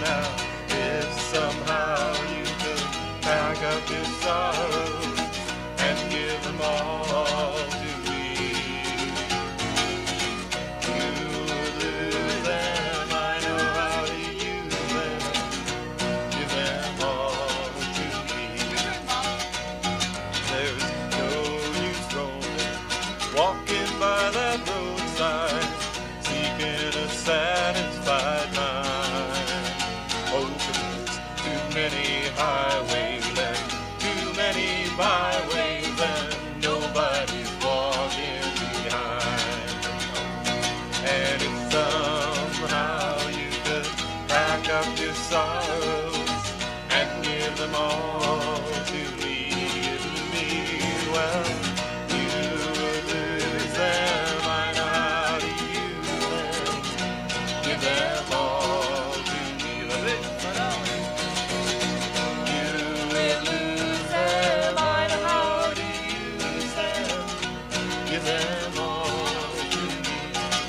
now. If somehow you could pack up your sorrows and give them all to me, you would lose them. I know how to use them. Give them all to me. There's no use roaming, walking by that roadside, seeking a satisfied mind. Oh, 'cause there's too many highways and too many byways, and nobody's walking behind. And if somehow you could pack up your sorrows and give them all to me, well, you would lose them. I know how to use them. Give them all to me. You will lose them. I know how to use them. Give them all to me.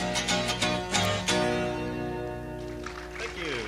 Thank you.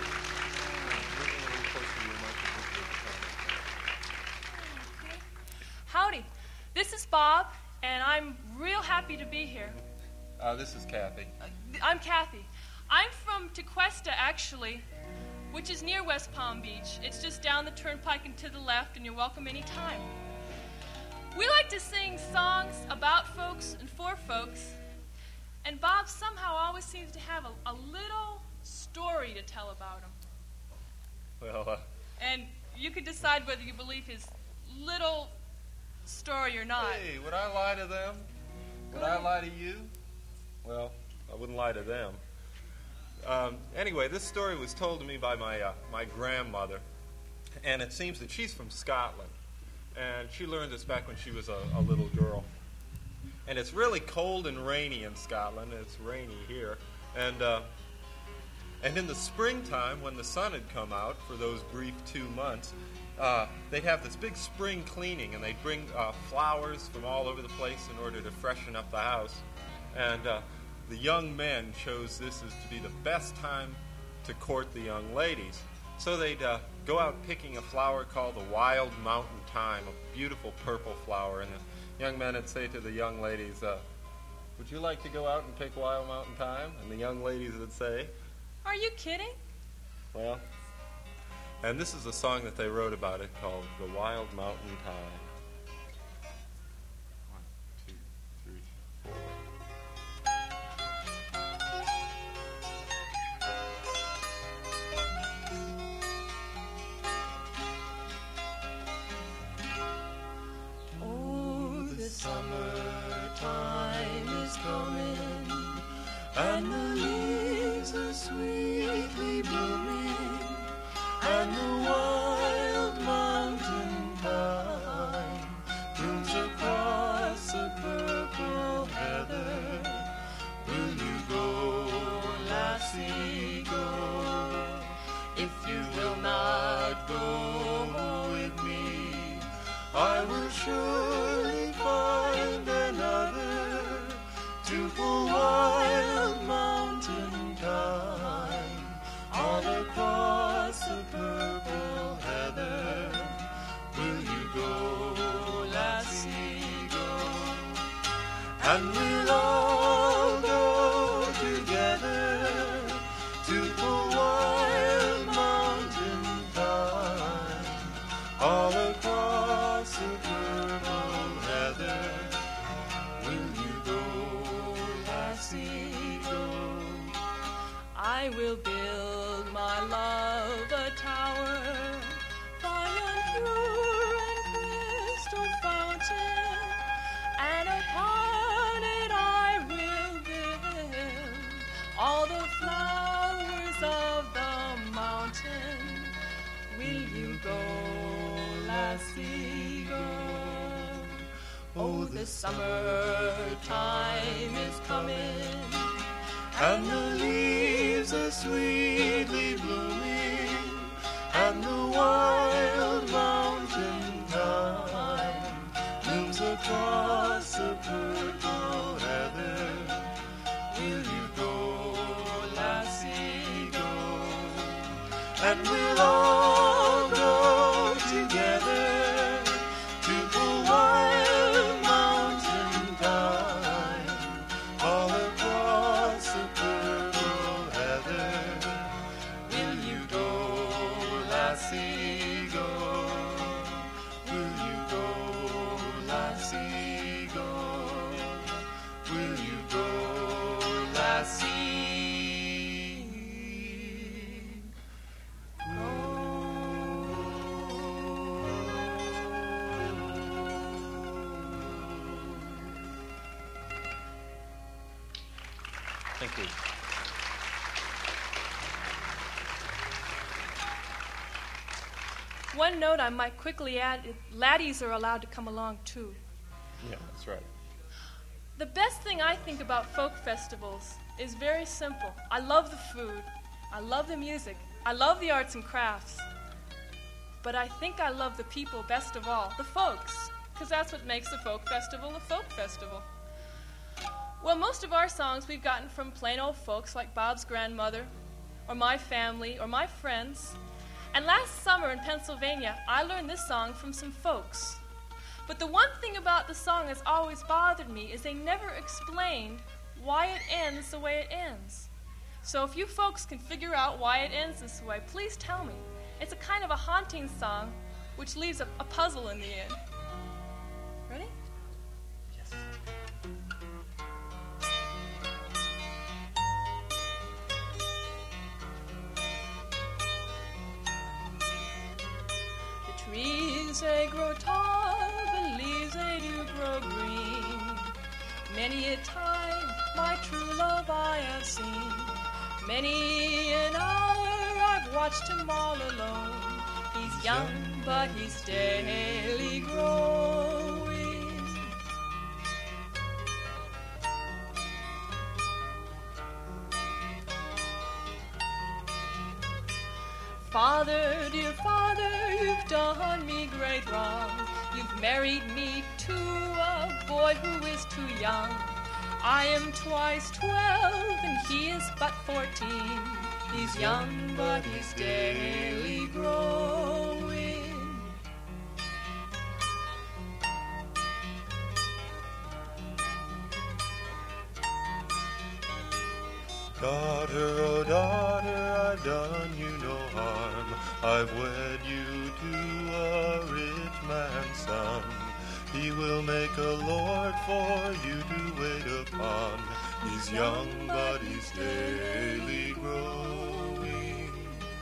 Howdy, this is Bob, and I'm real happy to be here. This is Kathy. I'm Kathy. I'm from Tequesta, actually, which is near West Palm Beach. It's just down the turnpike and to the left, and you're welcome anytime. We like to sing songs about folks and for folks, and Bob somehow always seems to have a little story to tell about him. Well, And you can decide whether you believe his little story or not. hey, would I lie to them? Would I lie to you? Well, I wouldn't lie to them. Anyway, this story was told to me by my grandmother, and it seems that she's from Scotland, and she learned this back when she was a little girl. And it's really cold and rainy in Scotland. It's rainy here, and in the springtime, when the sun had come out for those brief 2 months, they'd have this big spring cleaning, and they'd bring flowers from all over the place in order to freshen up the house. And the young men chose this as to be the best time to court the young ladies. So they'd go out picking a flower called the wild mountain thyme, a beautiful purple flower. And the young men would say to the young ladies, would you like to go out and pick wild mountain thyme? And the young ladies would say, Are you kidding? well, and this is a song that they wrote about it called The Wild Mountain Thyme. 1, 2, 3, 4. Oh, the summertime is coming, and the leaves are sweetly blooming, and the wild mountain thyme blooms across the purple heather. Will you go, lassie, go? If you will not go with me, I will surely find another to pull wild mountain thyme all across the purple heather. Will you go, lassie, go? And we'll all go together to pull wild mountain thyme all across the purple heather. Will you go, lassie, go? I will build my love a tower by a pure and crystal fountain, and upon it I will build all the flowers of the mountain. Will you go, lassie, go? Oh, the summertime is coming, and the leaves are sweetly blooming, and the wild mountain thyme blooms across the purple heather. Will you go, lassie, go? and we'll all go together to the wild mountain thyme, all across the purple heather. Will you go, lassie, go? Will you go, lassie, go? Will you go, lassie? Thank you. One note I might quickly add, laddies are allowed to come along too. Yeah, that's right. The best thing I think about folk festivals is very simple. I love the food. I love the music. I love the arts and crafts. But I think I love the people best of all, the folks, because that's what makes a folk festival a folk festival. Well, most of our songs we've gotten from plain old folks like Bob's grandmother, or my family, or my friends. And last summer in Pennsylvania, I learned this song from some folks. But the one thing about the song that's always bothered me is they never explained why it ends the way it ends. So if you folks can figure out why it ends this way, please tell me. It's a kind of a haunting song which leaves a puzzle in the end. Ready? Yes. The trees, they grow tall, the leaves, they do grow green. Many a time my true love I have seen. Many an hour I've watched him all alone. He's young, but he's daily growing. Father, dear father, you've done me great wrong. You've married me to a boy who is too young. I am twice 12 and he is but 14. He's young, but he's daily growing. Daughter, oh daughter, I've done you no harm. I've wed you to a rich man's son. He will make a lord for you to wait upon. He's young, but he's daily growing.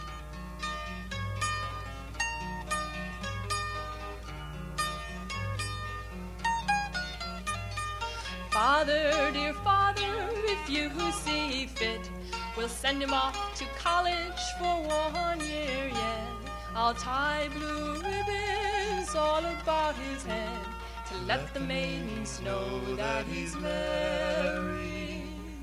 Father, dear father, if you see fit, we'll send him off to college for 1 year yet. I'll tie blue ribbons all about his head to let the maidens know that he's married.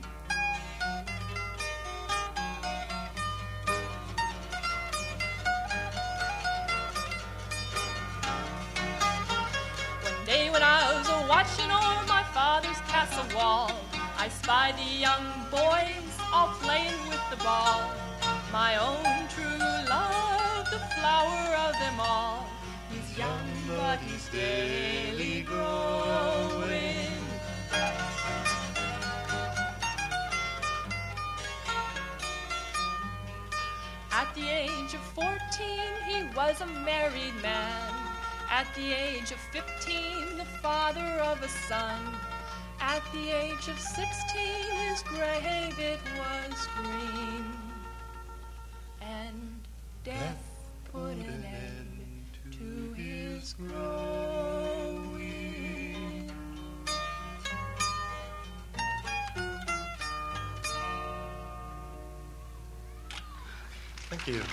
One day when I was watching over my father's castle wall, I spied the young boys all playing with the ball. My own true love, the flower of them all. He's young, but he's daily growing. At the age of 14, he was a married man. At the age of 15, the father of a son. At the age of 16, his grave it was green. And death put an end to his growing. Thank you.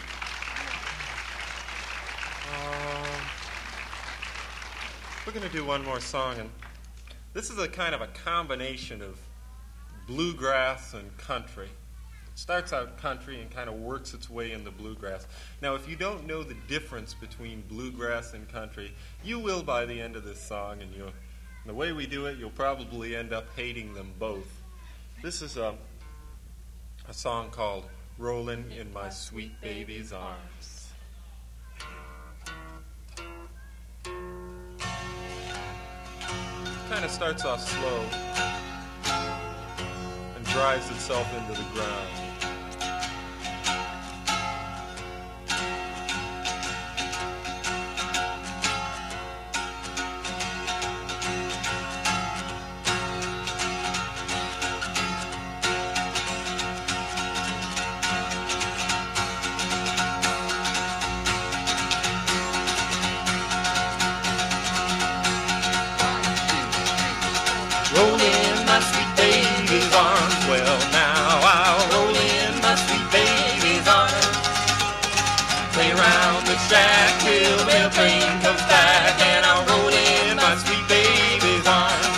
We're going to do one more song, and this is a kind of a combination of bluegrass and country. It starts out country and kind of works its way into bluegrass. Now, if you don't know the difference between bluegrass and country, you will by the end of this song, and the way we do it, you'll probably end up hating them both. This is a song called rolling in my sweet baby's arms. Kind of starts off slow and drives itself into the ground. Roll in my sweet baby's arms. Well, now I'll roll in my sweet baby's arms. Play around the shack till the mail train comes back, and I'll roll in my sweet baby's arms.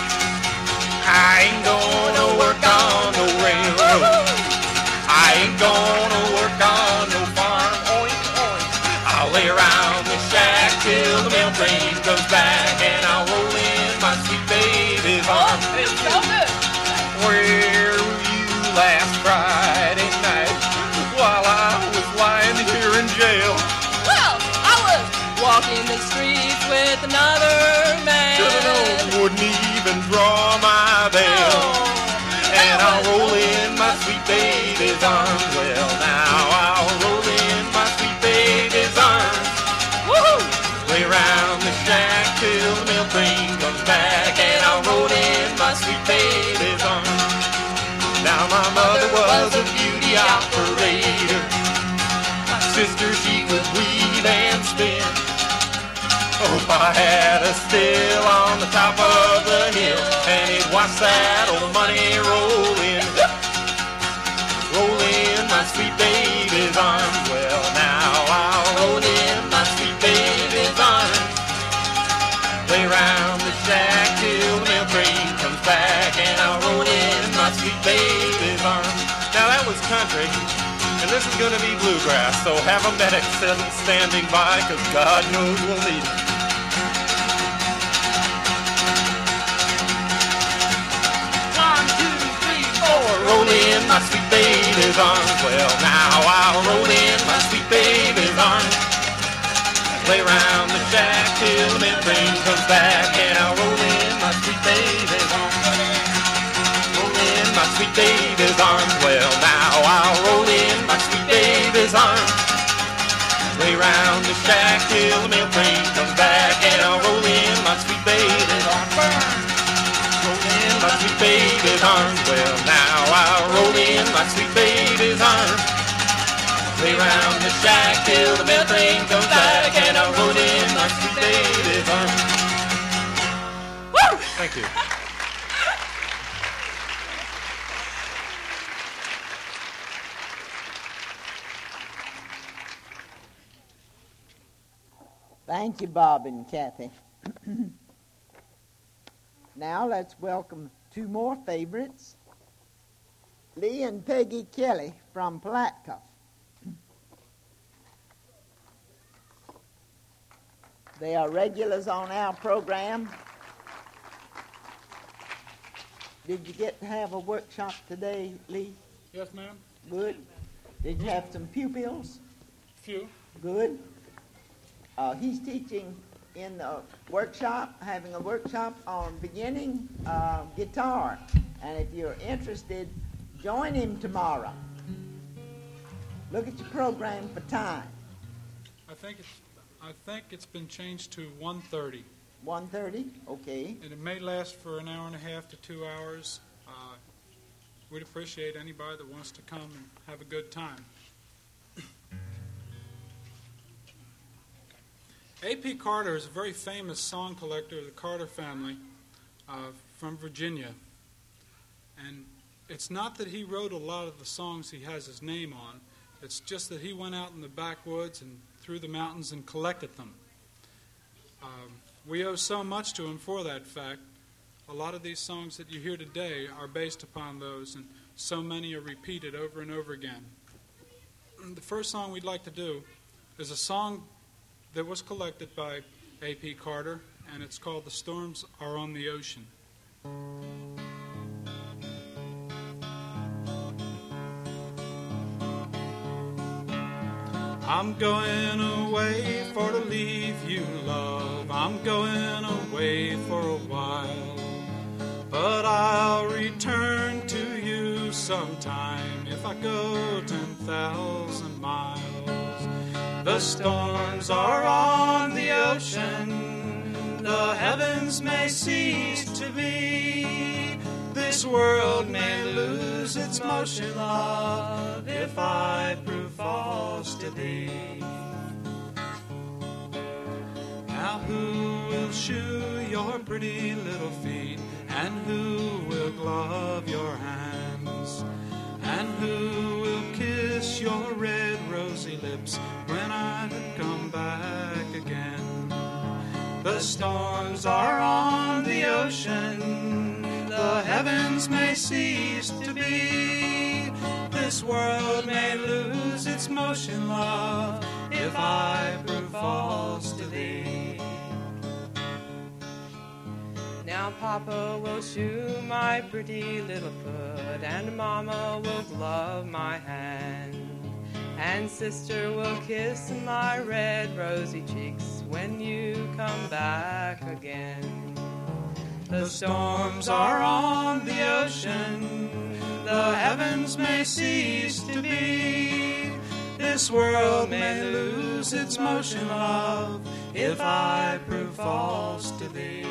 I ain't gonna work on no railroad. I ain't gonna work on no farm. Oink, oink. I'll lay around the shack till the mail train comes back, and I'll roll in my sweet baby's arms. It's so good. Where were you last Friday night while I was lying here in jail? Well, I was walking the streets with another man. Should've known, wouldn't even draw my bail. And I'll roll in my sweet baby's arms. Well, now I'll roll in my sweet baby's arms. Woohoo! Play around the shack till the mail train comes back, and I'll roll in my sweet baby's arms. Now my mother was a beauty operator. My sister, she was weave and spin. Hope I had a still on the top of the hill, and it watched that old money roll in. Roll in my sweet baby's arms. Well, now I'll roll in my sweet baby's arms. Play around the shack till the mail train comes back, and I'll roll in my sweet baby's arms. Now that was country, and this is going to be bluegrass, so have a medic standing by, because God knows we'll need it. One, two, three, four. Roll in my sweet baby's arms. Well, now I'll roll in my sweet baby's arms. Play around the shack till the mail train comes back, and I'll roll in my sweet baby's arms. Roll in my sweet baby's arms. Well, now I'll roll in my sweet baby's arms. Play around the shack till the mail train comes back, and I'll roll in my sweet baby's arms. Roll in my sweet baby's arms. Well, now I'll roll in my sweet baby's arms. Play around the shack till the mail train comes back, and I'll roll in my sweet baby's arms. Woo! Thank you. Thank you, Bob and Kathy. Now let's welcome two more favorites, Lee and Peggy Kelly from Palatka. They are regulars on our program. Did you get to have a workshop today, Lee? Yes, ma'am. Good. Did you have some pupils? Few. Good. He's teaching in the workshop, having a workshop on beginning guitar. And if you're interested, join him tomorrow. Look at your program for time. I think it's been changed to 1:30, 1:30, okay. and it may last for an hour and a half to 2 hours. We'd appreciate anybody that wants to come and have a good time. A.P. Carter is a very famous song collector of the Carter family from Virginia. And it's not that he wrote a lot of the songs he has his name on. It's just that he went out in the backwoods and through the mountains and collected them. We owe so much to him for that fact. A lot of these songs that you hear today are based upon those, and so many are repeated over and over again. The first song we'd like to do is a song that was collected by A.P. Carter, and it's called "The Storms Are on the Ocean." I'm going away for to leave you, love. I'm going away for a while. But I'll return to you sometime if I go 10,000 miles. The storms are on the ocean, the heavens may cease to be. This world may lose its motion, love, if I prove false to thee. Now who will shoe your pretty little feet, and who will glove your hands, and who will kiss your red rosy lips when I come back again? The storms are on the ocean, the heavens may cease to be. This world may lose its motion, love, if I prove false to thee. Now Papa will shoe my pretty little foot, and Mama will glove my hand, and Sister will kiss my red rosy cheeks when you come back again. The storms are on the ocean, the heavens may cease to be. This world may lose its motion, love, if I prove false to thee.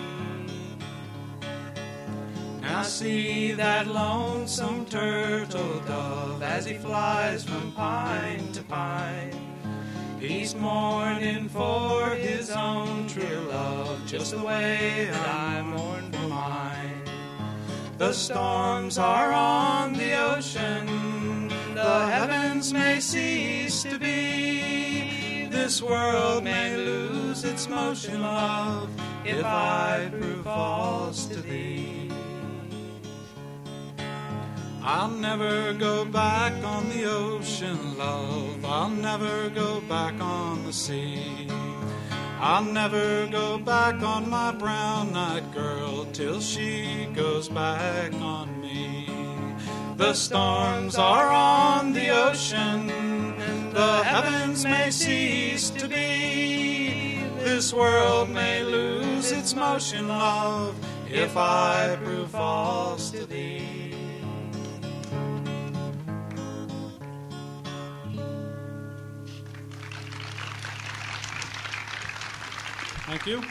Now see that lonesome turtle dove as he flies from pine to pine. He's mourning for his own true love, just the way that I mourn for mine. The storms are on the ocean, the heavens may cease to be. This world may lose its motion, love, if I prove false to thee. I'll never go back on the ocean, love. I'll never go back on the sea. I'll never go back on my brown-eyed girl till she goes back on me. The storms are on the ocean, the heavens may cease to be. This world may lose its motion, love, if I prove false to thee. Thank you.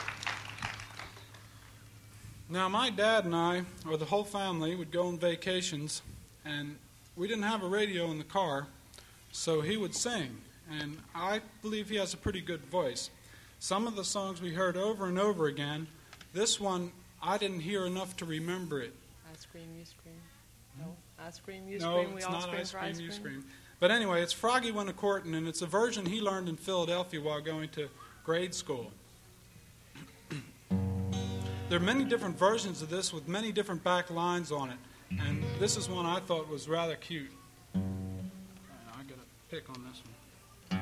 Now, my dad and I, or the whole family, would go on vacations, and we didn't have a radio in the car, so he would sing, and I believe he has a pretty good voice. Some of the songs we heard over and over again. This one, I didn't hear enough to remember it. I scream, you scream. No, I scream, you No, scream. We it's all not scream I for ice Scream, You cream. Scream. But anyway, it's Froggy Went A-Courtin', and it's a version he learned in Philadelphia while going to grade school. There are many different versions of this with many different back lines on it, and this is one I thought was rather cute. I got a pick on this one.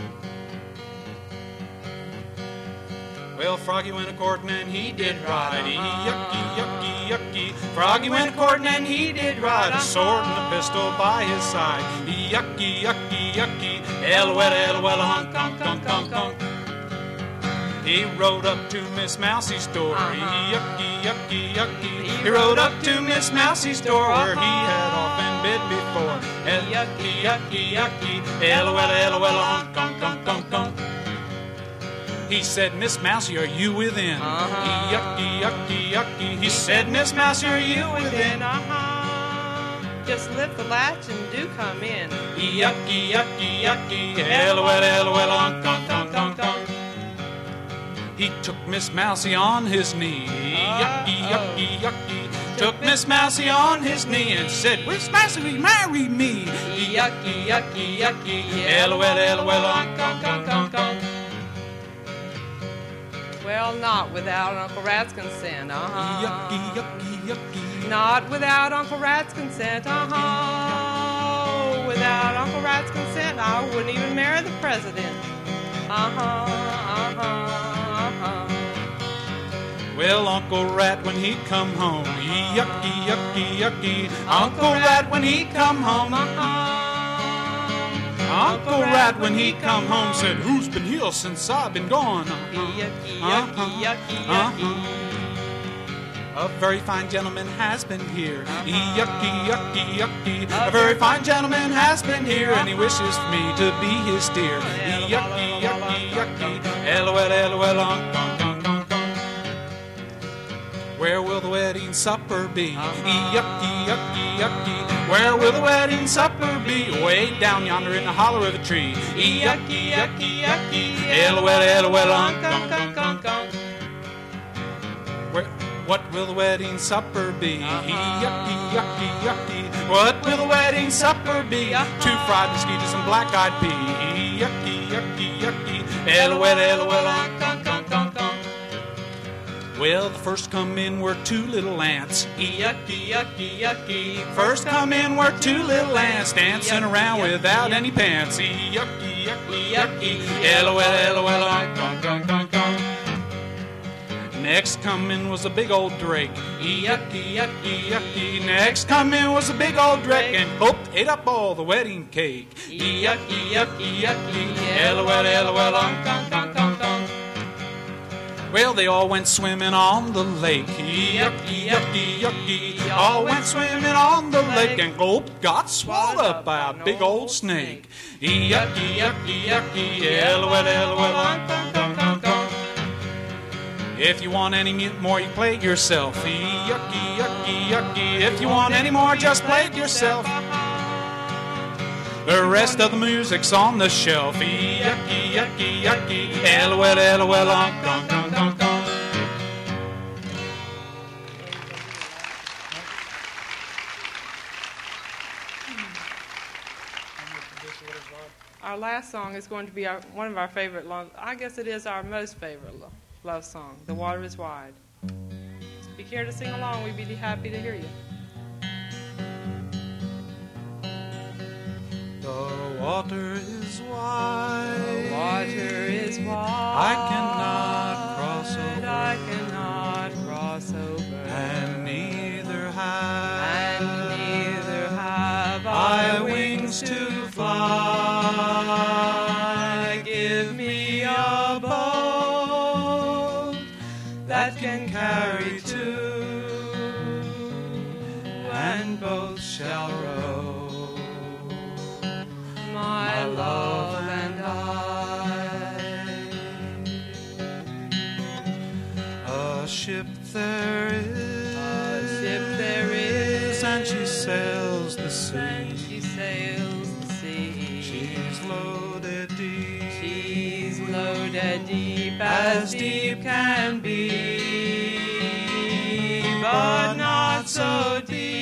Well, Froggy went a-courtin' and he did ride. Yucky, yucky, yucky. Froggy went a-courtin' and he did ride. A sword and a pistol by his side. Yucky, yucky, yucky. El-wella, hunk, hunk, hunk, hunk, hunk. He rode up to Miss Mousie's door. Yucky, yucky, yucky. He rode up to Miss Mousie's door where he had often been before. Yucky, yucky, yucky. El-wella, hunk, hunk, hunk, hunk, hunk. He said, Miss Mousie, are you within? Yucky, yucky, yucky. He said, Miss Mousie, are you within? Just lift the latch and do come in. Yucky, yucky, yucky. El-wella, hunk, hunk, hunk, hunk, hunk. He took Miss Mousie on his knee. Yucky, yucky, yucky. Took Miss Mousie on his knee and said, Miss Mousie, marry me. Yucky, yucky, yucky. El-wella, hunk, hunk, hunk, hunk, hunk. Well, not without Uncle Rat's consent, Yucky, yucky, yucky. Not without Uncle Rat's consent, Without Uncle Rat's consent, I wouldn't even marry the president. Well, Uncle Rat, when he come home, yucky, yucky, yucky. Uncle Rat, when he come home, Uncle Rat, when he come home, said, "Who's been here since I've been gone?" Yucky, yucky, yucky, yucky. A very fine gentleman has been here. Yucky, yucky, yucky. A very fine gentleman has been here, and he wishes for me to be his steer. Yucky, yucky, yucky. LOL, LOL, unk, unk, unk, unk, unk. Where will the wedding supper be? Yucky, yucky, yucky. Where will the wedding supper be? Way down yonder in the hollow of a tree. Yucky, yucky, yucky. LOL, LOL, unk, unk, unk, unk, unk. What will the wedding supper be? Yucky, yucky, yucky. What will the wedding supper be? 2 fried mosquitoes and black-eyed pea. Yucky, yucky, yucky. LOL, LOL, unk, unk, unk, unk, unk. Well, the first come in were 2 little ants. Yucky, yucky, yucky. First come in were 2 little ants dancing around without any pants. Yucky, yucky, yucky. LOL, LOL, unk, unk, unk, unk, unk. Next come in was a big old drake. Yucky, yucky, yucky. Next come in was a big old drake and ate up all the wedding cake. Yucky, yucky, yucky. LOL, LOL, unk, unk, unk, unk, unk. Well, they all went swimming on the lake. Yucky, yucky, yucky. All went swimming on the lake and got swallowed up by a big old snake. Yucky, yucky, yucky. LOL, LOL, unk, unk, unk, unk, unk. If you want any more, you play it yourself. Yucky, yucky, yucky. If you want any more, just play it yourself. The rest of the music's on the shelf. Yucky, yucky, yucky. LOL, LOL, unk, unk, unk, unk, unk. Our last song is going to be one of our favorite, I guess it is our most favorite love song, The Water is Wide. If you care to sing along, we'd be happy to hear you. The water is wide. The water is wide. I cannot cross over. I cannot cross over. And neither have I wings to fly. Give me a boat that can carry 2, and both shall row. My love and I. A ship there is, and she sails the sea. She's loaded deep as deep can be, but not so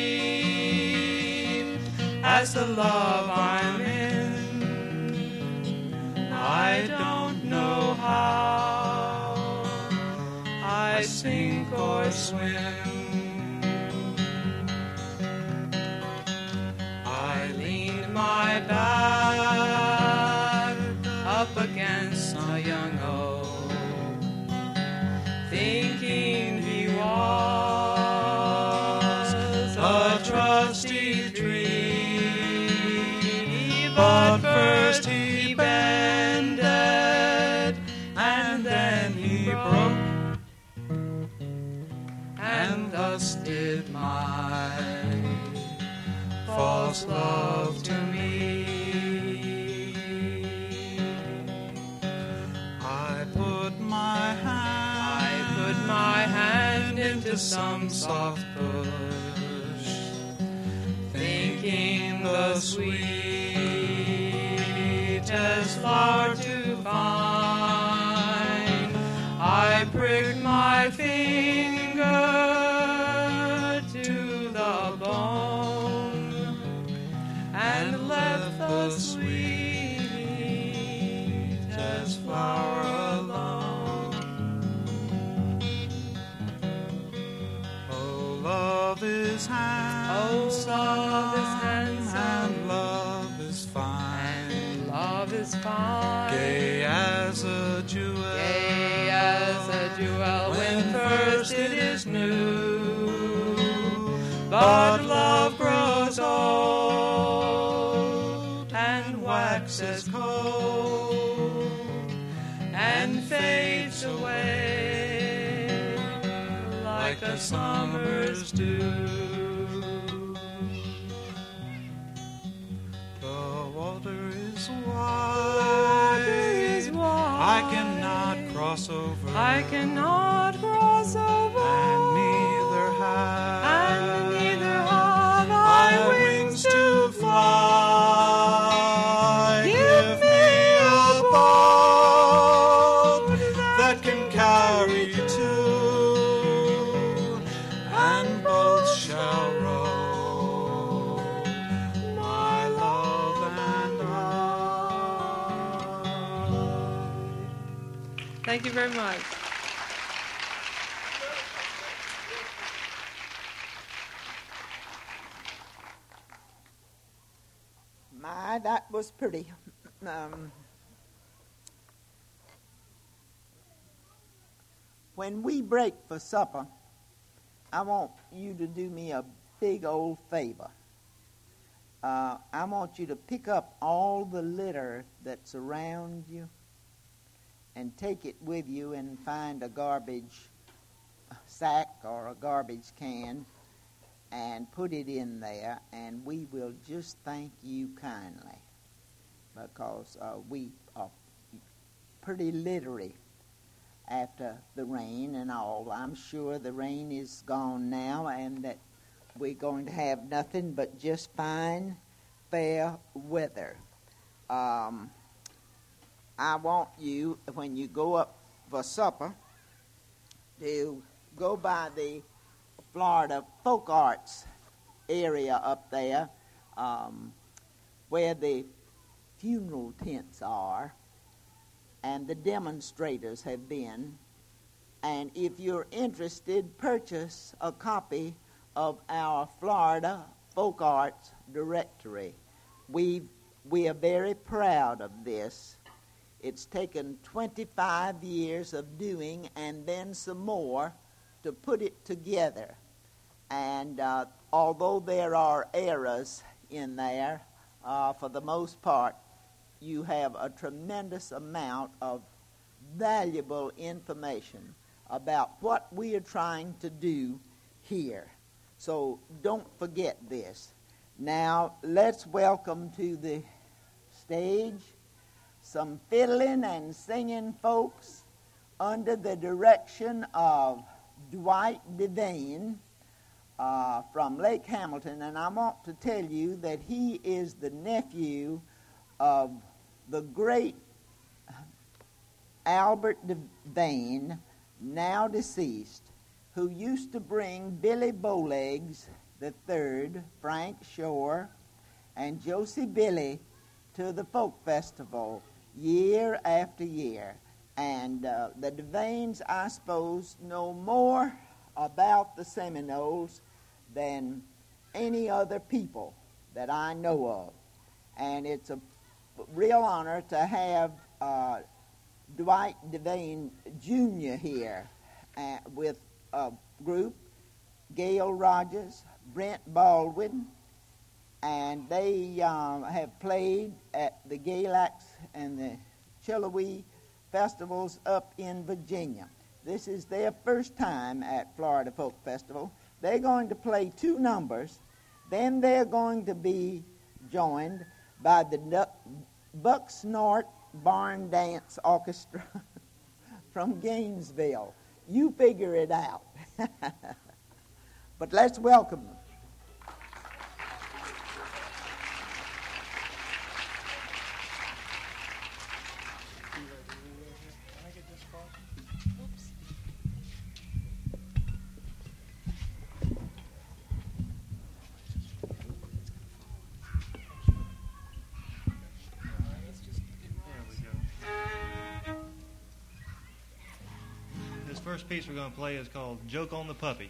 deep as the love I'm in. I don't know how I sink or swim. I leaned my back up against a young oak, thinking he was a trusty tree. But first he bended, and then he broke, and thus did my false love to me. I put my hand into some soft bush, thinking the sweetest flower to find. I pricked my finger to the bone and left the sweetest flower alone. Oh, love is handsome, and love is fine, gay as a jewel, when first it is new. But love grows old and waxes as cold and fades away like a summer's dew. The water is wide, I cannot cross over, I cannot cross over, and neither have I wings to fly. Give me a boat that can carry two, and both shall row, my love and I. Thank you very much. My, that was pretty. When we break for supper, I want you to do me a big old favor. I want you to pick up all the litter that's around you and take it with you and find a garbage sack or a garbage can and put it in there, and we will just thank you kindly because we are pretty littery after the rain and all. I'm sure the rain is gone now and that we're going to have nothing but just fine, fair weather. I want you, when you go up for supper, to go by the Florida Folk Arts area up there where the funeral tents are and the demonstrators have been. And if you're interested, purchase a copy of our Florida Folk Arts Directory. We are very proud of this. It's taken 25 years of doing and then some more to put it together. And although there are errors in there, for the most part, you have a tremendous amount of valuable information about what we are trying to do here. So don't forget this. Now, let's welcome to the stage some fiddling and singing folks under the direction of Dwight Devane from Lake Hamilton. And I want to tell you that he is the nephew of the great Albert Devane, now deceased, who used to bring Billy Bowlegs III, Frank Shore, and Josie Billy to the folk festival year after year. And the Devanes, I suppose, know more about the Seminoles than any other people that I know of. And it's a real honor to have Dwight Devane Jr. here with a group, Gail Rogers, Brent Baldwin, and they have played at the Galax and the Chillouee festivals up in Virginia. This is their first time at Florida Folk Festival. They're going to play 2 numbers. Then they're going to be joined by the Buck Snort Barn Dance Orchestra from Gainesville. You figure it out. But let's welcome them. First piece we're going to play is called Joke on the Puppy.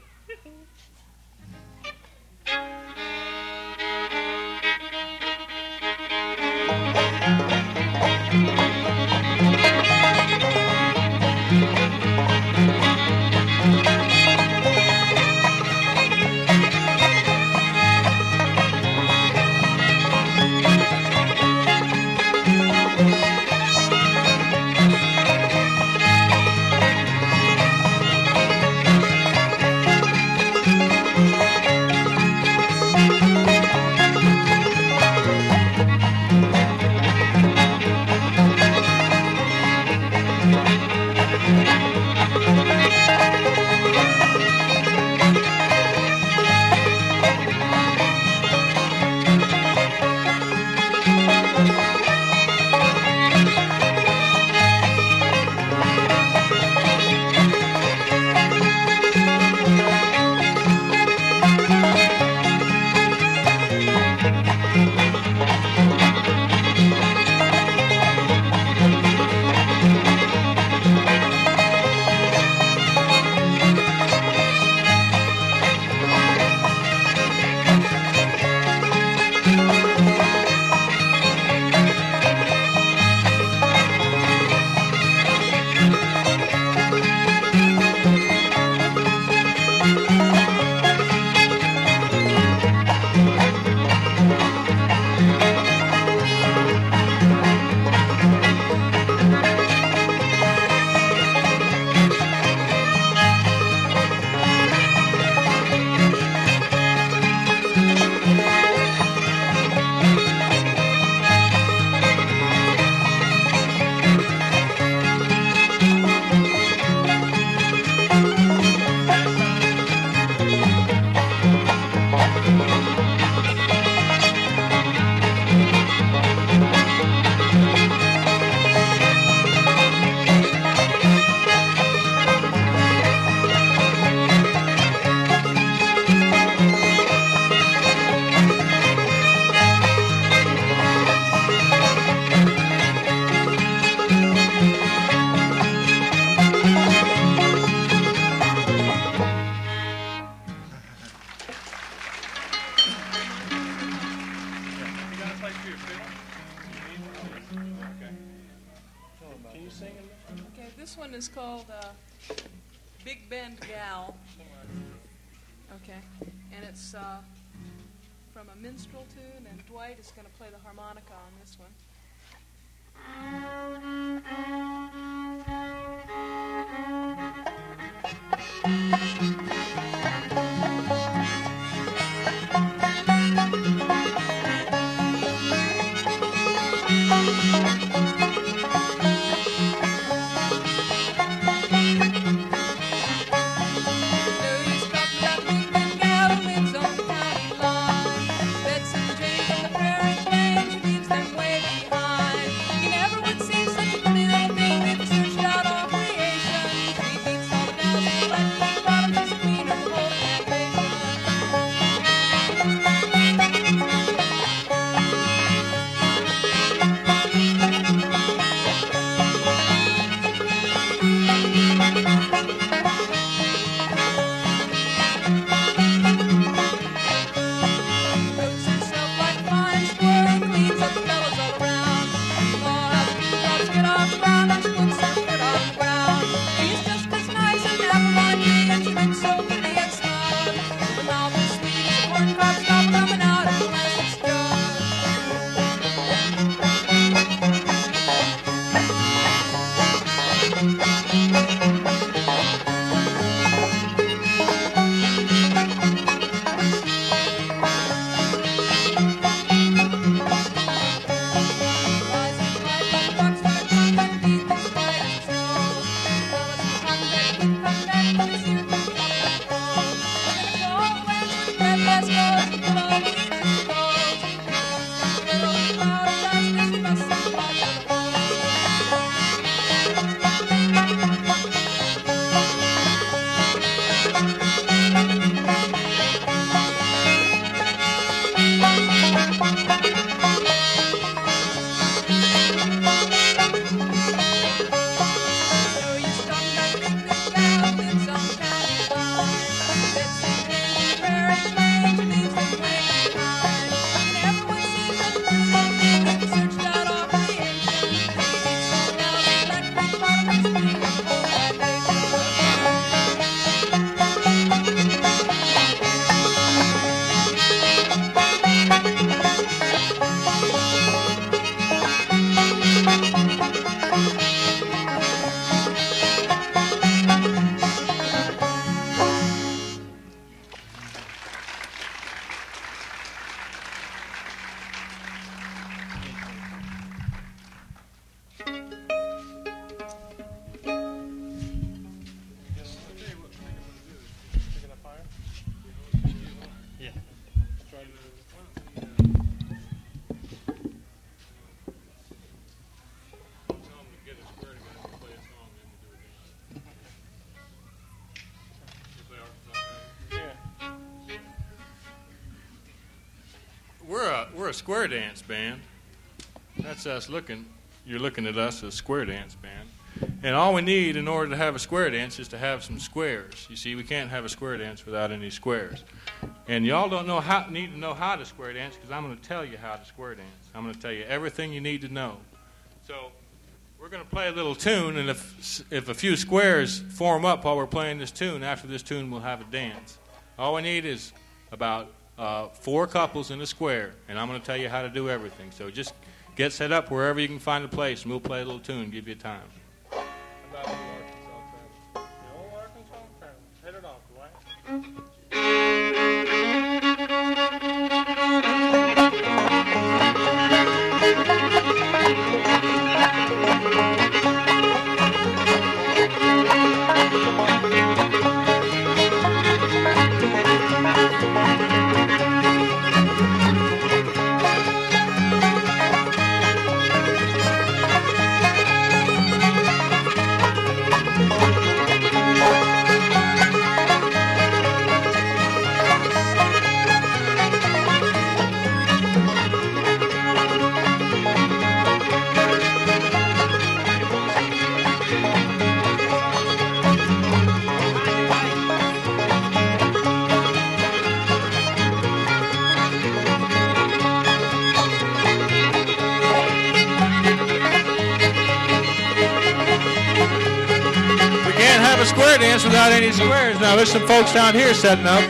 Can you sing in this? Okay, this one is called Big Bend Gal. Okay, and it's from a minstrel tune, and Dwight is going to play the harmonica on this one. We're a square dance band. That's us looking. You're looking at us as a square dance band. And all we need in order to have a square dance is to have some squares. You see, we can't have a square dance without any squares. And y'all don't need to know how to square dance because I'm going to tell you how to square dance. I'm going to tell you everything you need to know. So we're going to play a little tune, and if a few squares form up while we're playing this tune, after this tune we'll have a dance. All we need is about 4 couples in a square, and I'm going to tell you how to do everything. So just get set up wherever you can find a place, and we'll play a little tune and give you time. About old Arkansas Travel. The old Arkansas Travel. Hit it off, Dwight. a square dance without any squares. Now, there's some folks down here setting up.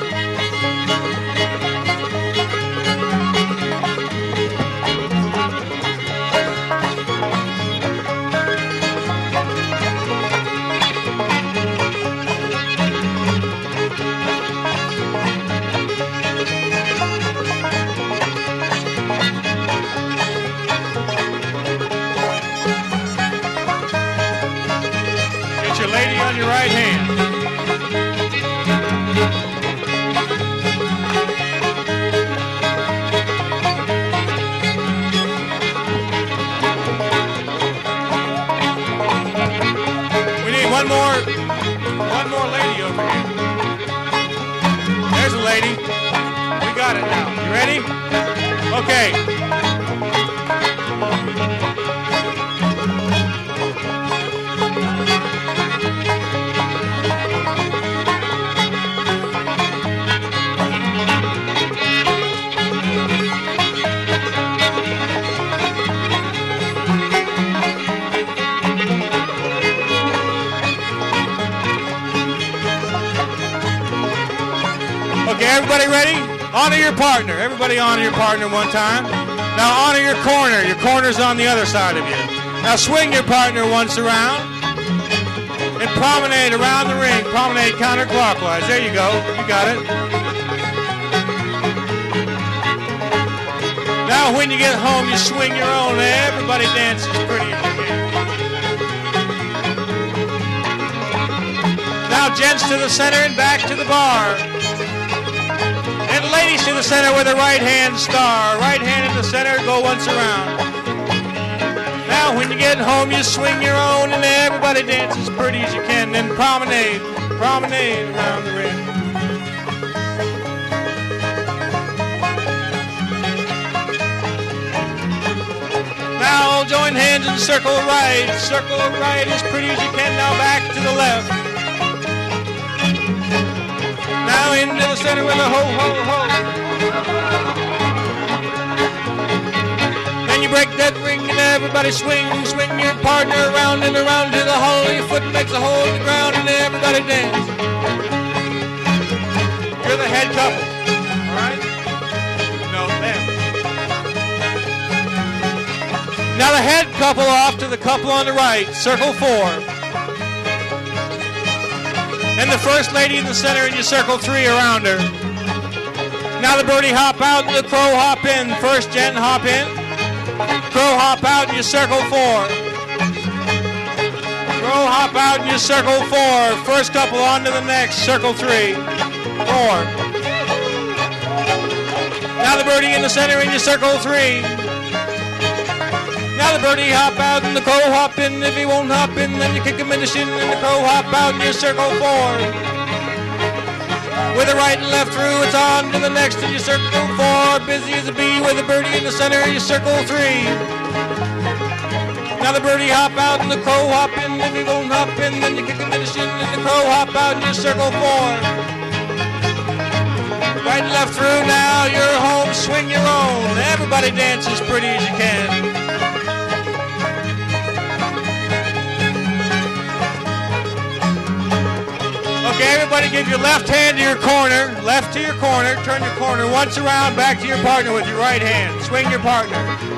Your right hand. We need one more lady over here. There's a lady. We got it now. You ready? Okay. Everybody ready? Honor your partner. Everybody honor your partner one time. Now honor your corner. Your corner's on the other side of you. Now swing your partner once around. And promenade around the ring. Promenade counterclockwise. There you go. You got it. Now when you get home, you swing your own. Everybody dances pretty as you can. Now gents to the center and back to the bar. And ladies to the center with a right hand star. Right hand in the center, go once around. Now when you get home, you swing your own and everybody dances pretty as you can. Then promenade around the ring. Now all join hands and circle right. Circle right as pretty as you can. Now back to the left. Now into the center with a ho, ho, ho. Then you break that ring and everybody swing your partner around and around to the hole. Your foot makes a hole in the ground and everybody dance. You're the head couple, all right? No, them. Now the head couple off to the couple on the right, circle 4. And the first lady in the center, and you circle 3 around her. Now the birdie hop out and the crow hop in. First gent hop in. Crow hop out and you circle 4. Crow hop out and you circle 4. First couple on to the next. Circle 3. 4. Now the birdie in the center and you circle 3. Now the birdie hop out and the crow hop in. If he won't hop in, then you kick him in the shin and the crow hop out and you circle 4. With a right and left through, it's on to the next and you circle 4. Busy as a bee with a birdie in the center, you circle 3. Now the birdie hop out and the crow hop in. If he won't hop in, then you kick him in the shin and the crow hop out and you circle 4. Right and left through, now you're home, swing your own. Everybody dances pretty as you can. Okay, everybody give your left hand to your corner, left to your corner, turn your corner once around, back to your partner with your right hand. Swing your partner.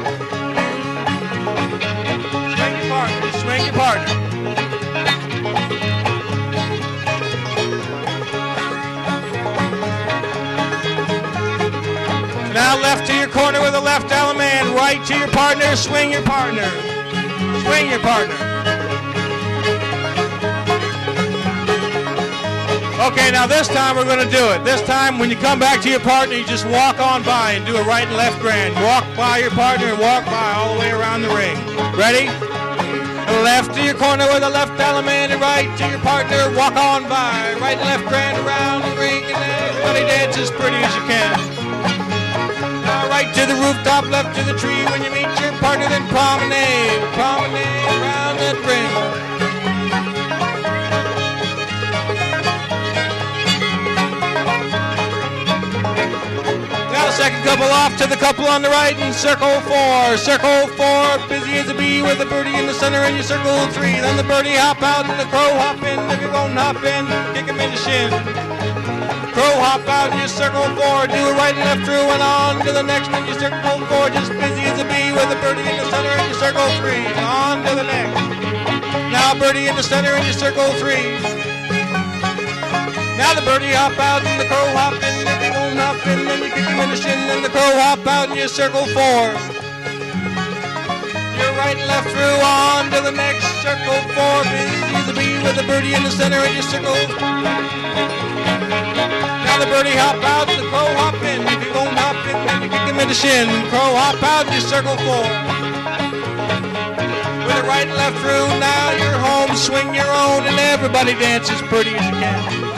Swing your partner, swing your partner. Now left to your corner with a left element, right to your partner, swing your partner. Swing your partner. Okay, now this time we're going to do it. This time when you come back to your partner, you just walk on by and do a right and left grand. Walk by your partner and walk by all the way around the ring. Ready? Left to your corner with a left element and right to your partner. Walk on by. Right and left grand around the ring and everybody dance as pretty as you can. Now right to the rooftop, left to the tree. When you meet your partner, then promenade. Promenade around that ring. Second couple off to the couple on the right in circle 4. Circle 4, busy as a bee with a birdie in the center and you circle 3. Then the birdie hop out and the crow hop in. If you won't hop in, kick him in the shin. Crow hop out and you circle 4. Do a right and left through and on to the next and you circle 4. Just busy as a bee with a birdie in the center and you circle 3. On to the next. Now birdie in the center and you circle 3. Now the birdie hop out and the crow hop in. If he won't hop in, then you kick him in the shin. And the crow hop out and you circle 4. You're right and left through on to the next. Circle 4. Busy as a bee with the birdie in the center and you circle. Now the birdie hop out and the crow hop in. If he won't hop in, then you kick him in the shin. Crow hop out and you circle 4. With a right and left through, now you're home. Swing your own and everybody dance as pretty as you can.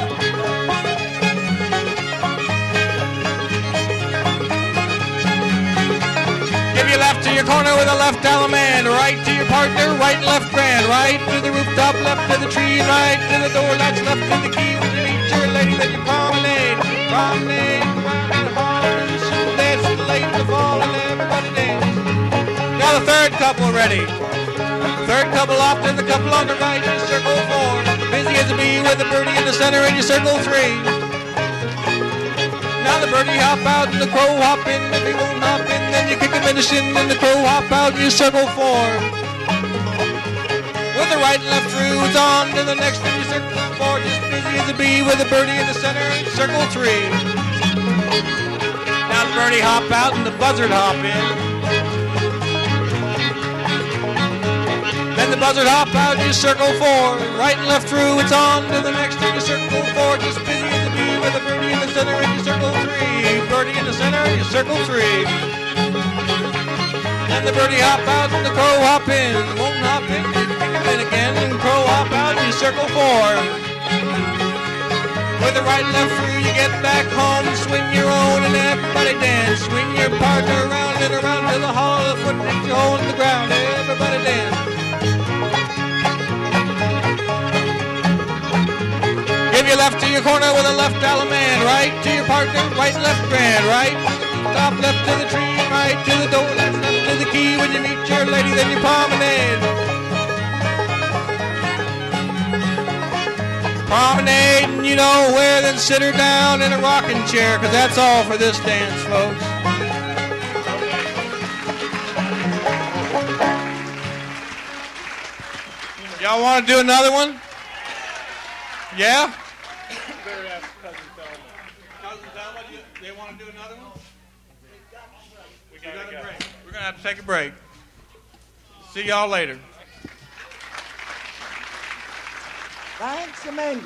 Give your left to your corner with a left allemande. Right to your partner, right and left grand. Right to the rooftop, left to the tree. Right to the door, that's left to the key. When you meet your lady, then you promenade. Promenade around the hall and she'll dance till late in the fall and everybody dance. Now the third couple ready. Third couple off to the couple on the right. You circle 4. Busy as a bee with a birdie in the center and you circle 3. Now the birdie hop out and the crow hop in. If he won't hop in, then you kick him in the shin. And the crow hop out and you circle 4. With the right and left through, it's on to the next and you circle 4. Just busy as a bee with a birdie in the center and circle 3. Now the birdie hop out and the buzzard hop in. Then the buzzard hop out and you circle 4. Right and left through, it's on to the next and you circle 4. Just busy as a bee with a birdie in the center and you circle 3. Birdie in the center and you circle 3. Then the birdie hop out and the crow hop in. Won't hop in, you kick him in again. And crow hop out and you circle 4. With the right and left through, you get back home. Swing your own and everybody dance. Swing your partner around and around to the hall. The foot takes your hole in the ground. Everybody dance. Give your left to your corner with a left allemande. Right to your partner, right and left grand. Right top, left to the tree. Right to the door, left to the key. When you meet your lady, then you promenade. Promenade, and you know where, then sit her down in a rocking chair, because that's all for this dance, folks. Y'all want to do another one? Yeah? Cousin Thelma, they want to do another one? We got a break. We're going to have to take a break. See y'all later. Thanks a million.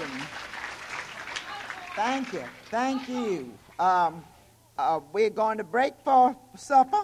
Thank you. Thank you. We're going to break for supper.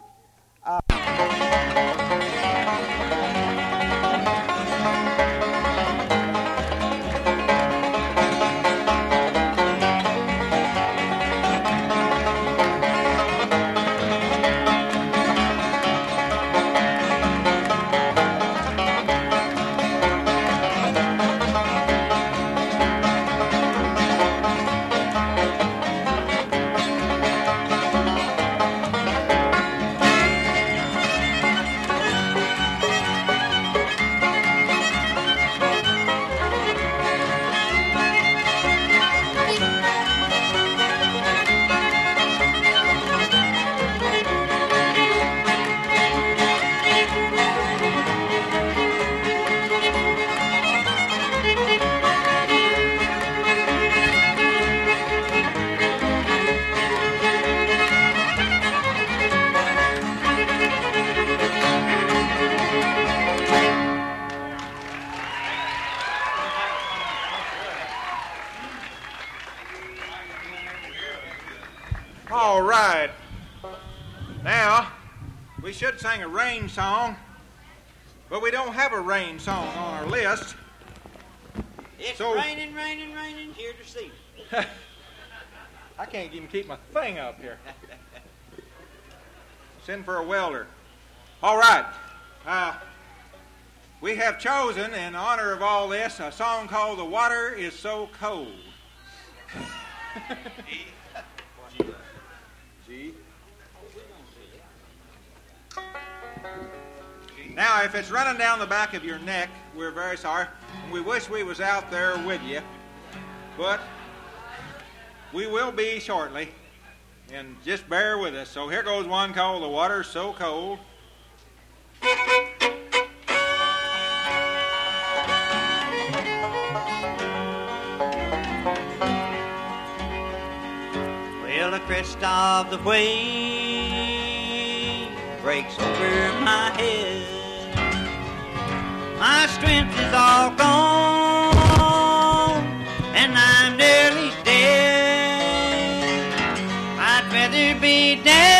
All right. Now, we should sing a rain song, but we don't have a rain song on our list. It's raining, raining, raining, here to see. I can't even keep my thing up here. Send for a welder. All right. We have chosen, in honor of all this, a song called "The Water Is So Cold." G. Now, if it's running down the back of your neck, we're very sorry. And we wish we was out there with you. But we will be shortly. And just bear with us. So here goes one called The Water's So Cold. Well, the crest of the wave breaks over my head. My strength is all gone, and I'm nearly dead. I'd rather be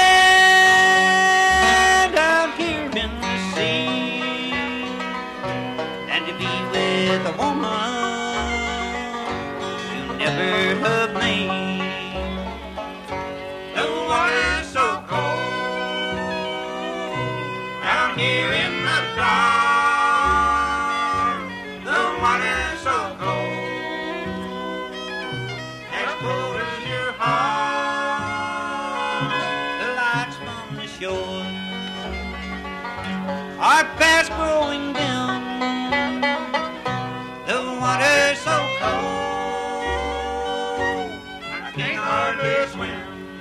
dead out here in the sea than to be with a woman who never loved me. The water's so cold out here in the dark. Are fast growing down. The water's so cold, I can't hardly swim.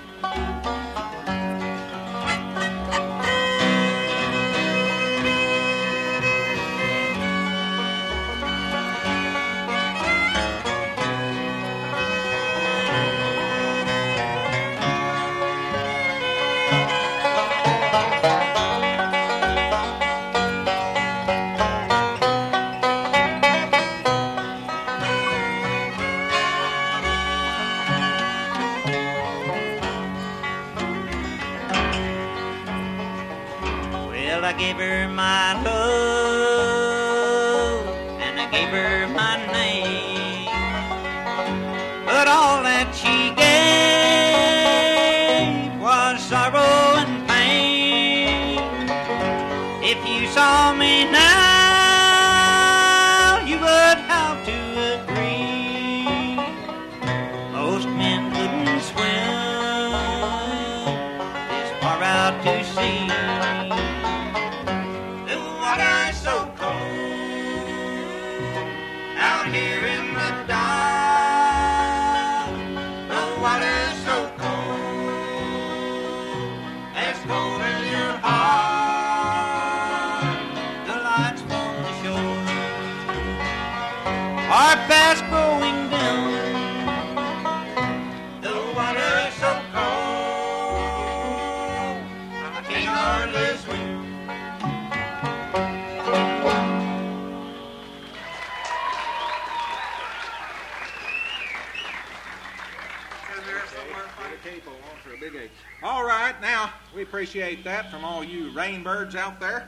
I gave her my love, and I gave her my name, but all that she gave was sorrow and pain. If you saw me now, you would have to agree, most men couldn't swim this far out to sea. Here in the dark, the water's so cold, as cold as your heart. The lights from the shore are fast growing down. The water's so cold, I can't hardly swim. All right, now, we appreciate that from all you rainbirds out there.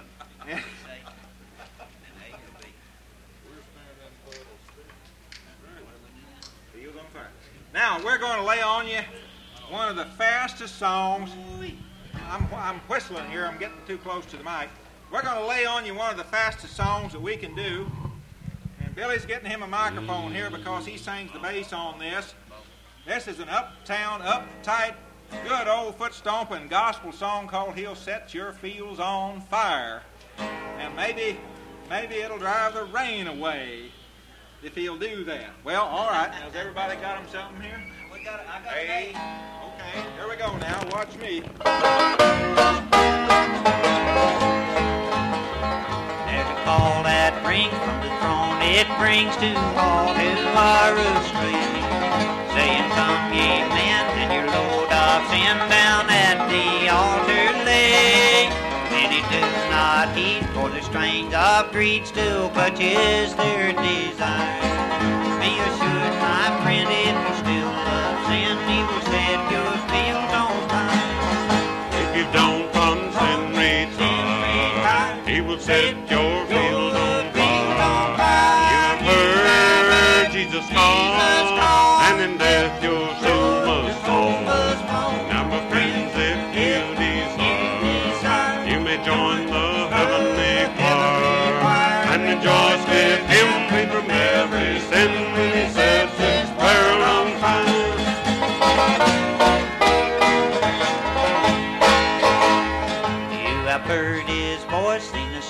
Now, we're going to lay on you one of the fastest songs. I'm whistling here. I'm getting too close to the mic. We're going to lay on you one of the fastest songs that we can do. And Billy's getting him a microphone here because he sings the bass on this. This is an uptown, uptight, good old foot-stomping gospel song called He'll Set Your Fields on Fire. And maybe it'll drive the rain away if he'll do that. Well, all right. Has everybody got him something here? We got it. I got it. Okay, here we go now. Watch me. There's a call that rings from the throne. It brings to all who are astray, saying, "Come ye men, and your load of sin down at the altar lay." Many do not heed, for the strains of greed still clutches their desire. Be assured, my friend, if you still love sin, He will set your fields on fire. If you don't from sin retire, He will set your fields on fire. You have heard Jesus call, and in death your soul must fall. Now, my friends, if you desire, you may join the heavenly choir and rejoice with Him, free from every sin, when He sets His world on fire. You have heard His voice, seen the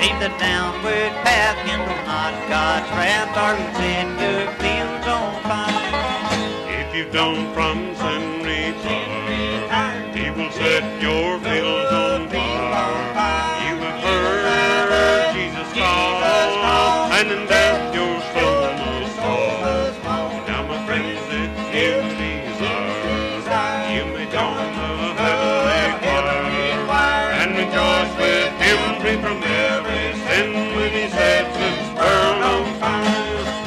Leave the downward path, kindle not God's wrath, or He'll set your fields on fire. If you've done promise and retire, He will set your fields on fire. You have heard Jesus call, and in death your soul must fall. Now, my friends, if you desire, you may join the heavenly choir and rejoice with Him, free from every sin, when He sets His world on fire.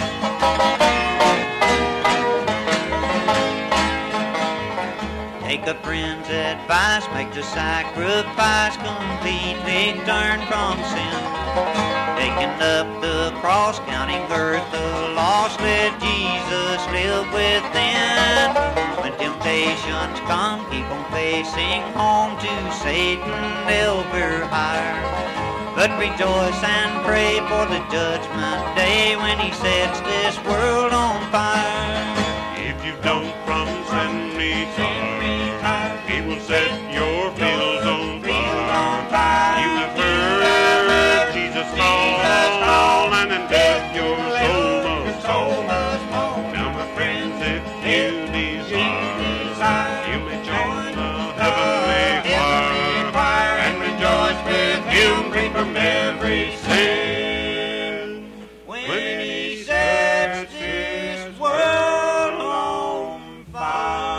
Take a friend's advice, make the sacrifice, completely turn from sin. Taking up the cross, counting earth the loss, let Jesus live within. When temptations come, keep on facing home to Satan ever higher. But rejoice and pray for the judgment day when He sets this world on fire. If you've done promise and retire, He will set your fields on fire. You have heard Jesus call, and in death your soul must fall. Now, my friends, if you desire, you may join the heavenly choir and rejoice with Him, free from every sin. When He sets this world on fire.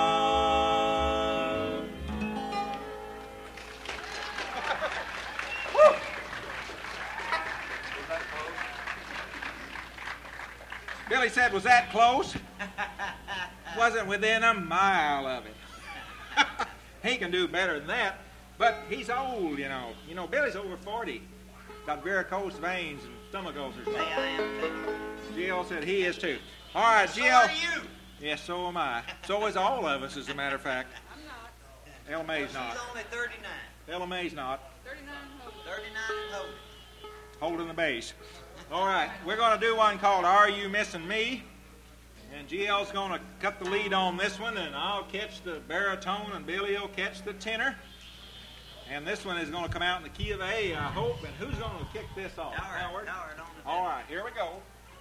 Billy said, was that close? Wasn't within a mile of it. He can do better than that, but he's old, you know. You know, Billy's over 40. Got varicose veins and stomach ulcers. Hey, I am too. Jill said he is too. All right, Jill. So are you. Yes, so am I. So is all of us, as a matter of fact. I'm not. Ella Mae's not. She's only 39. Ella Mae's not. 39 holding. 39 and holding. Holding the bass. All right, we're going to do one called Are You Missing Me? And GL's going to cut the lead on this one, and I'll catch the baritone, and Billy will catch the tenor. And this one is going to come out in the key of A, I hope. And who's going to kick this off? Howard? All right, here we go.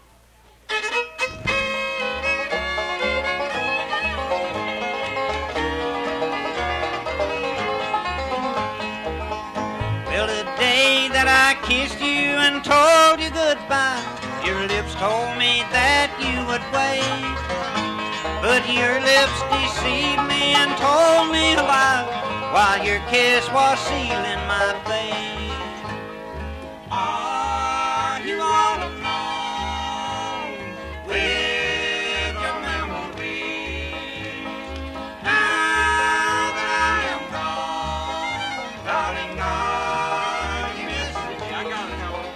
Well, the day that I kissed you and told you goodbye, your lips told me that you would wait. But your lips deceived me and told me a lie, while your kiss was sealing my fate. Are you all alone with your memories? Now that I am gone, darling, are you missing me? I got it, Howard.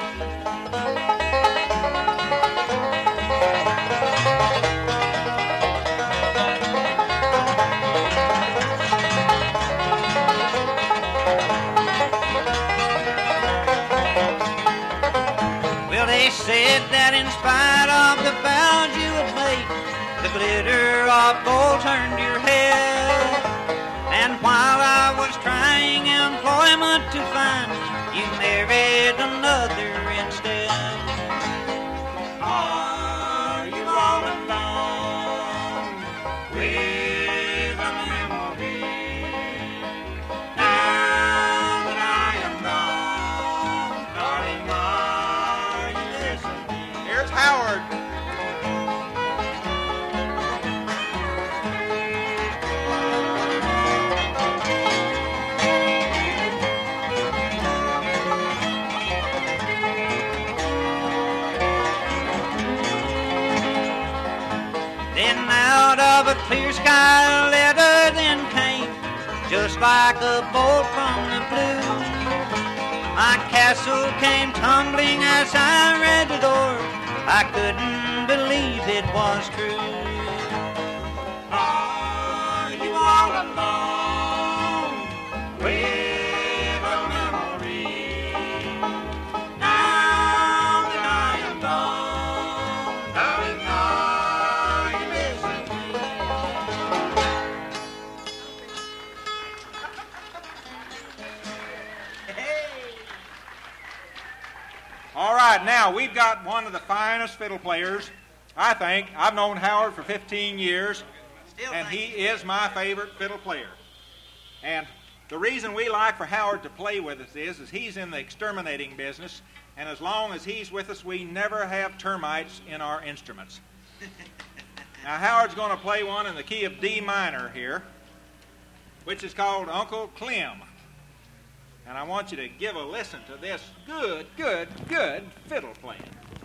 Well, they said that in spite of the vows you had made, the glitter of gold turned your head. And while I was trying employment to find, you married another instead. Are you all alone with a memory? Now that I am gone, darling, are you listening? Here's Howard. Then out of a clear sky a letter then came, just like a bolt from the blue. My castle came tumbling as I read the door. I couldn't believe it was true. Are you all alone with a memory? Now that I am gone, darling, are you missing me? Hey! All right, now we've got one of the finest fiddle players, I think. I've known Howard for 15 years, and he is my favorite fiddle player. And the reason we like for Howard to play with us is he's in the exterminating business, and as long as he's with us, we never have termites in our instruments. Now, Howard's going to play one in the key of D minor here, which is called Uncle Clem. And I want you to give a listen to this good fiddle playing.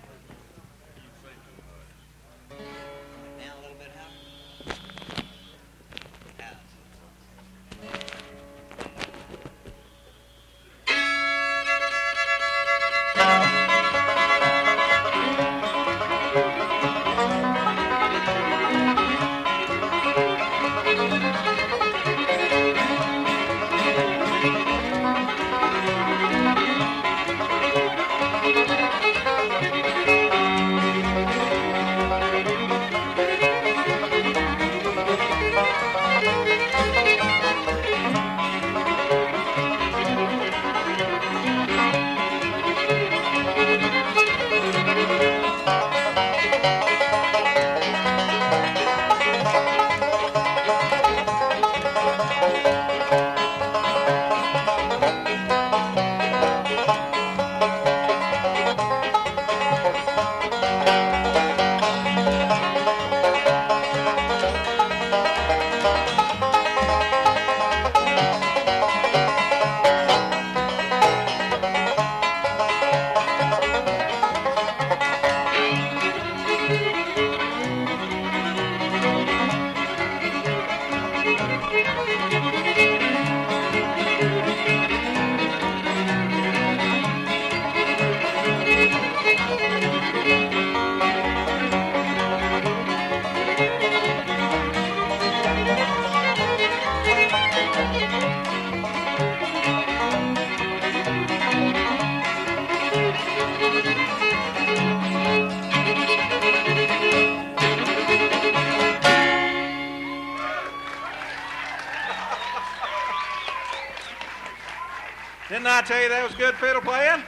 Didn't I tell you that was good fiddle playing?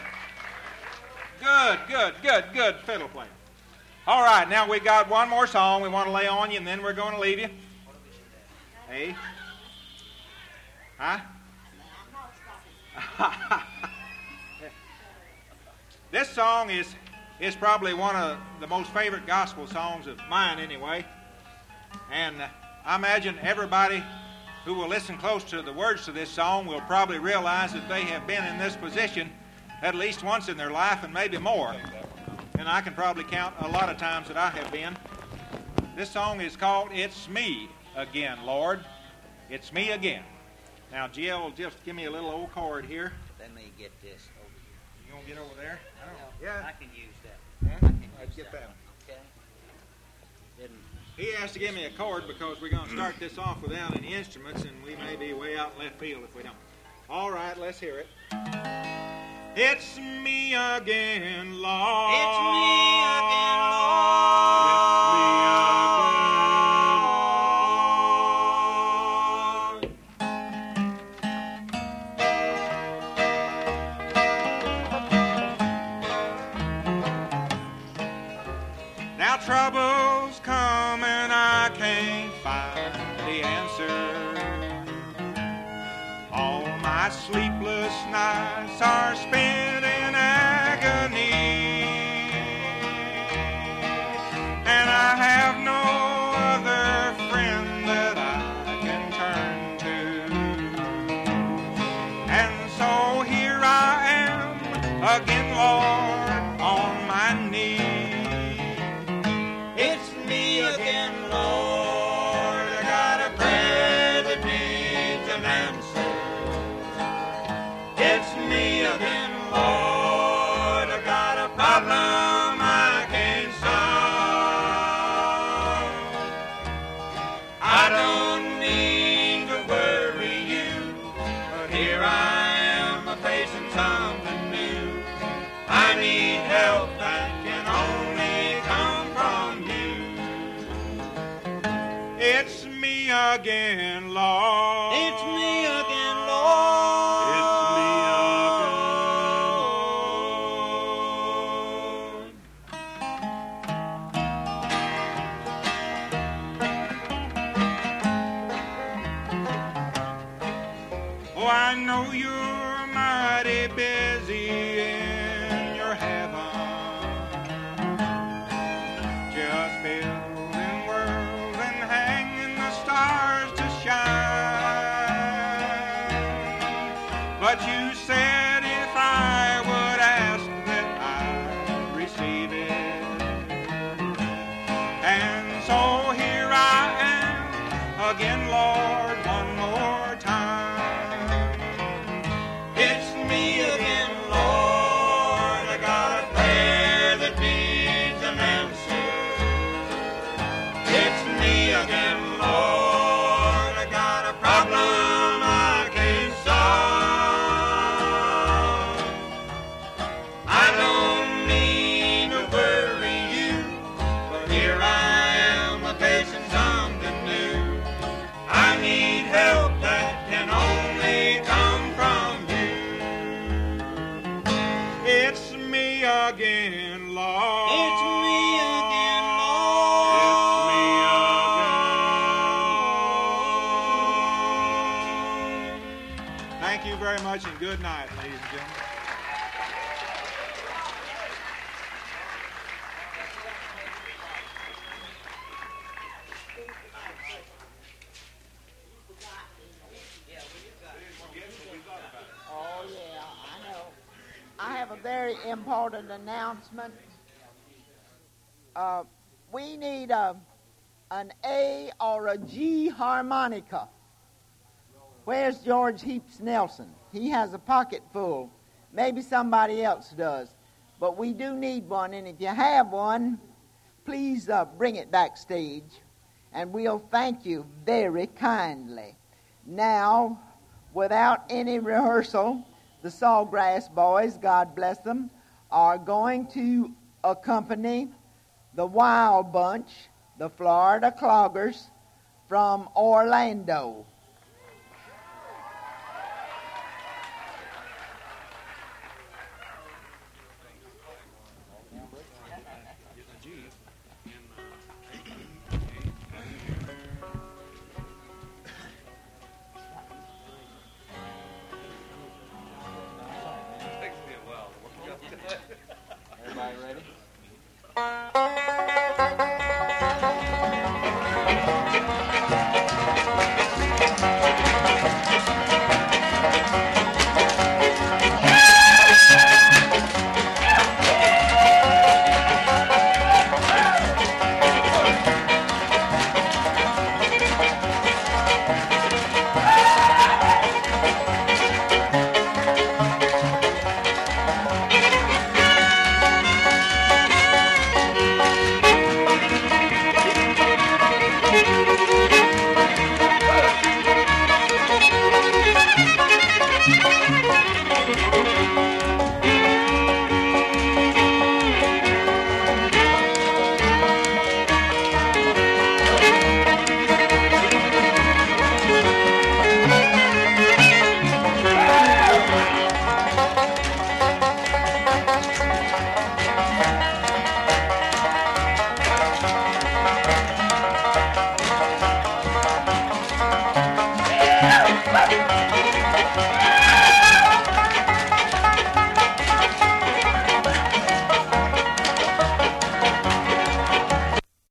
Good fiddle playing. All right, now we got one more song we want to lay on you, and then we're going to leave you. Hey? Huh? This song is probably one of the most favorite gospel songs of mine anyway. And I imagine everybody who will listen close to the words to this song will probably realize that they have been in this position at least once in their life and maybe more. And I can probably count a lot of times that I have been. This song is called It's Me Again, Lord. It's Me Again. Now, Jill will just give me a little old chord here. Let me get this over here. You want to get over there? I don't know. Yeah. I can use that. Huh? I can use get that one. Okay. Didn't. He has to give me a chord because we're going to start this off without any instruments, and we may be way out in left field if we don't. All right, let's hear it. It's me again, Lord. It's me again, Lord. Now troubles come and I can't find the answer. All my sleepless nights are spent in agony, and I have no other friend that I can turn to. And so here I am again, Lord, on my knees. It's me again, Lord. I got a prayer that needs an answer. It's me again, Lord. I got a problem I can't solve. I don't mean to worry you, but here I am facing something new. I need help that can only come from you. It's me again, Lord. It's me again, Lord. Oh, I know you're mighty busy in your heaven, just building worlds and hanging the stars to shine. But you said if I would ask that I'd receive it, and so here I am again, Lord, one more time. It's me again, Lord. I got a prayer that needs an answer. It's me again, Lord. I got a problem I can't solve. I don't mean to worry you, but here I am facing something new. I need help that can only come from you. It's me again, Lord. It's me again, Lord. It's me again. Thank you very much and good night, ladies and gentlemen. Oh, yeah, I know. I have a very important announcement. We need an A or a G harmonica. Where's George Heaps Nelson? He has a pocket full. Maybe somebody else does. But we do need one, and if you have one, please bring it backstage, and we'll thank you very kindly. Now, without any rehearsal, the Sawgrass Boys, God bless them, are going to accompany the Wild Bunch, the Florida Cloggers, from Orlando. Everybody ready?